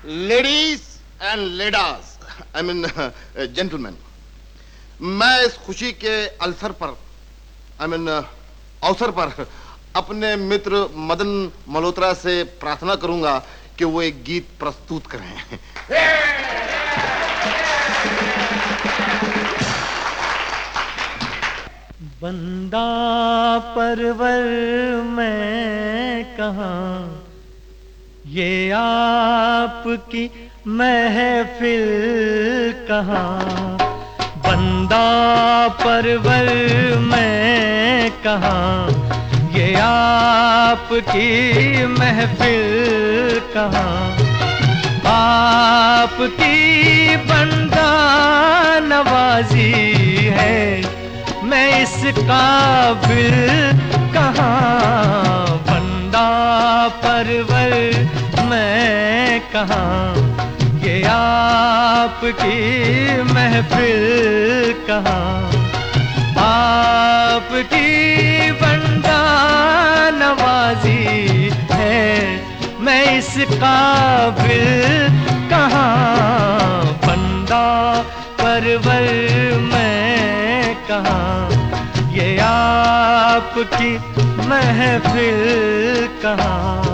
Ladies and ladies, I mean gentleman, मैं इस खुशी के अवसर पर, आई मीन अवसर पर अपने मित्र मदन मल्होत्रा से प्रार्थना करूंगा कि वो एक गीत प्रस्तुत करें। बंदा परवर मैं कहाँ, ये आपकी महफिल कहाँ। बंदा परवर मैं कहाँ, ये आपकी महफिल कहाँ। आपकी बंदा नवाजी है, मैं इस काबिल कहाँ। बंदा परवर मैं कहाँ, ये आपकी महफिल कहाँ। आपकी बंदा नवाजी है, मैं इस काबिल कहाँ। बंदा परवर मैं कहाँ, ये आपकी महफिल कहाँ।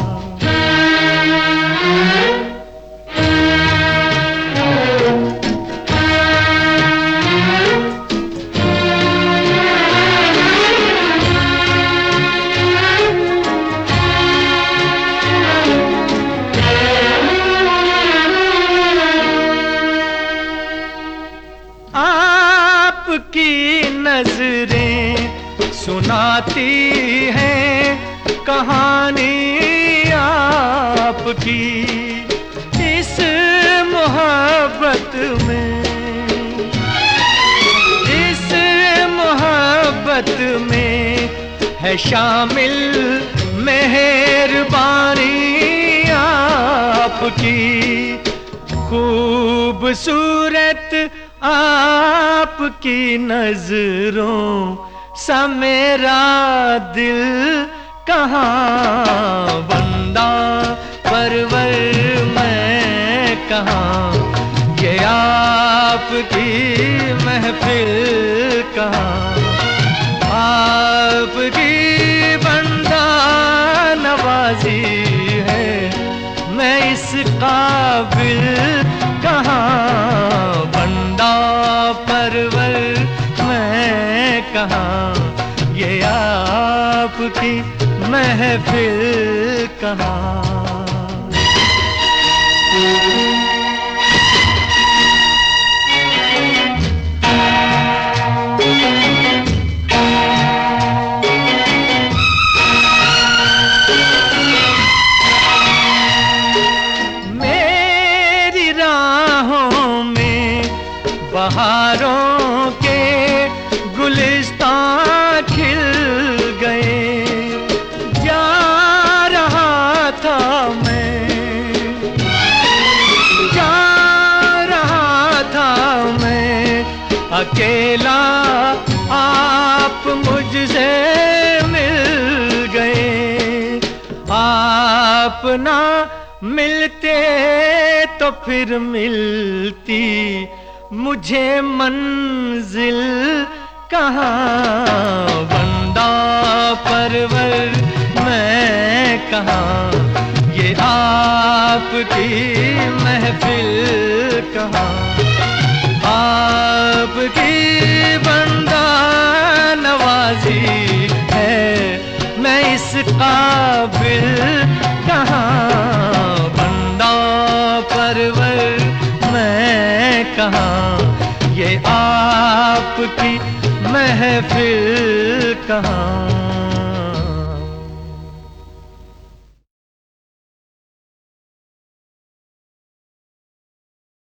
आपकी नजरें सुनाती हैं कहानी आपकी। इस मोहब्बत में, इस मोहब्बत में है शामिल मेहरबानी आपकी। खूबसूरत आपकी नजरों सा मेरा दिल कहाँ। बंदा परवर मैं कहाँ, ये आपकी महफिल कहाँ। आपकी बंदा नवाजी है, मैं इस काबिल कहाँ। बंदा परवर मैं कहाँ, ये आपकी महफिल कहाँ। मेरी राहों में बहारों के गुलिस्तां खिल गए। जा रहा था मैं, जा रहा था मैं अकेला, आप मुझसे मिल गए। आप ना मिलते तो फिर मिलती मुझे मंजिल कहाँ। बंदा परवर मैं कहाँ, ये आपकी महफिल कहाँ। आपकी बंदा नवाजी है, मैं इस काबिल कहाँ। बंदा परवर मैं कहाँ, ये आपकी महफिल कहाँ।